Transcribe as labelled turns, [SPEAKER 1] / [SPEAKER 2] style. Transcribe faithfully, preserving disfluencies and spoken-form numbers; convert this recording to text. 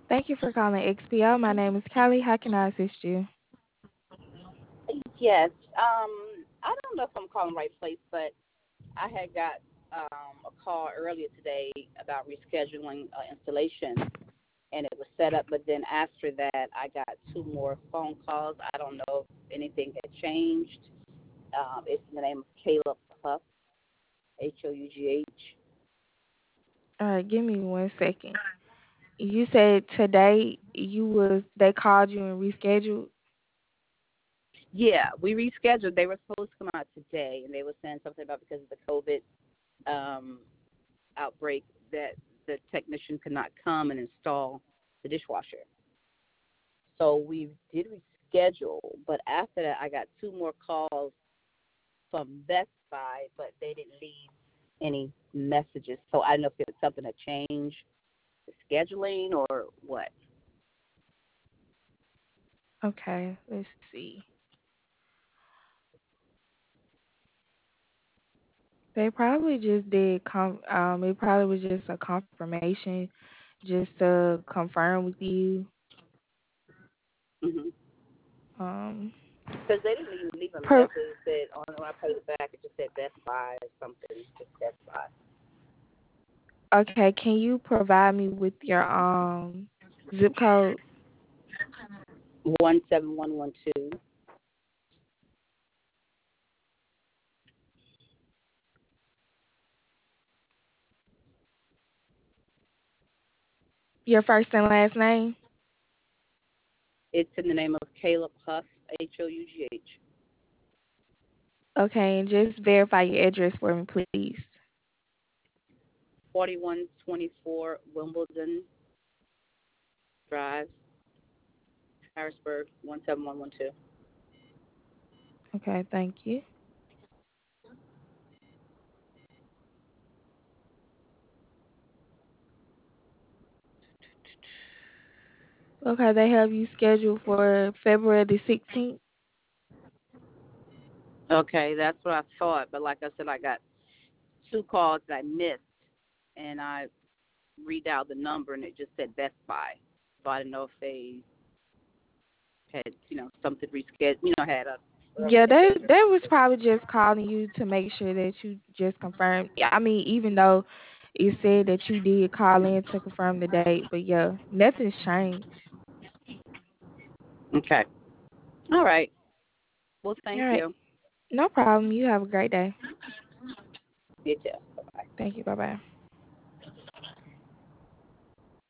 [SPEAKER 1] Thank you for calling X P O. My name is Callie. How can I assist you?
[SPEAKER 2] Yes. Um, I don't know if I'm calling the right place, but I had got um, a call earlier today about rescheduling uh, installation, and it was set up. But then after that, I got two more phone calls. I don't know if anything had changed. Um, it's in the name of Caleb Huff, H O U G H.
[SPEAKER 1] All right, give me one second. You said today you was they called you and rescheduled.
[SPEAKER 2] Yeah, we rescheduled. They were supposed to come out today, and they were saying something about because of the COVID um, outbreak that the technician could not come and install the dishwasher. So we did reschedule, but after that, I got two more calls from Best Buy, but they didn't leave any messages. So I don't know if it's something to change the scheduling or what.
[SPEAKER 1] Okay, let's see. They probably just did com um it probably was just a confirmation just to confirm with you.
[SPEAKER 2] Mm-hmm.
[SPEAKER 1] Um
[SPEAKER 2] Because they didn't even leave a
[SPEAKER 1] per
[SPEAKER 2] message that said, on when I played it back, it just said Best Buy or something, just Best Buy.
[SPEAKER 1] Okay, can you provide me with your um zip code?
[SPEAKER 2] one seven one one two.
[SPEAKER 1] Your first and last name?
[SPEAKER 2] It's in the name of Caleb Huff, H O U G H.
[SPEAKER 1] Okay, and just verify your address for me, please.
[SPEAKER 2] forty-one twenty-four Wimbledon Drive, Harrisburg, one seven one one two.
[SPEAKER 1] Okay, thank you. Okay, they have you scheduled for February the sixteenth.
[SPEAKER 2] Okay, that's what I thought. But like I said, I got two calls that I missed, and I redialed the number, and it just said Best Buy. So I didn't know if they had, you know, something rescheduled, you know, had a
[SPEAKER 1] Yeah,
[SPEAKER 2] earlier
[SPEAKER 1] they
[SPEAKER 2] date or
[SPEAKER 1] they was
[SPEAKER 2] something.
[SPEAKER 1] probably just calling you to make sure that you just confirmed. Yeah, I mean, even though it said that you did call in to confirm the date, but yeah, nothing's changed.
[SPEAKER 2] Okay. All right. Well,
[SPEAKER 1] All
[SPEAKER 2] thank
[SPEAKER 1] right,
[SPEAKER 2] you.
[SPEAKER 1] no problem. You have a great day.
[SPEAKER 2] You too. Bye-bye.
[SPEAKER 1] Thank you. Bye bye.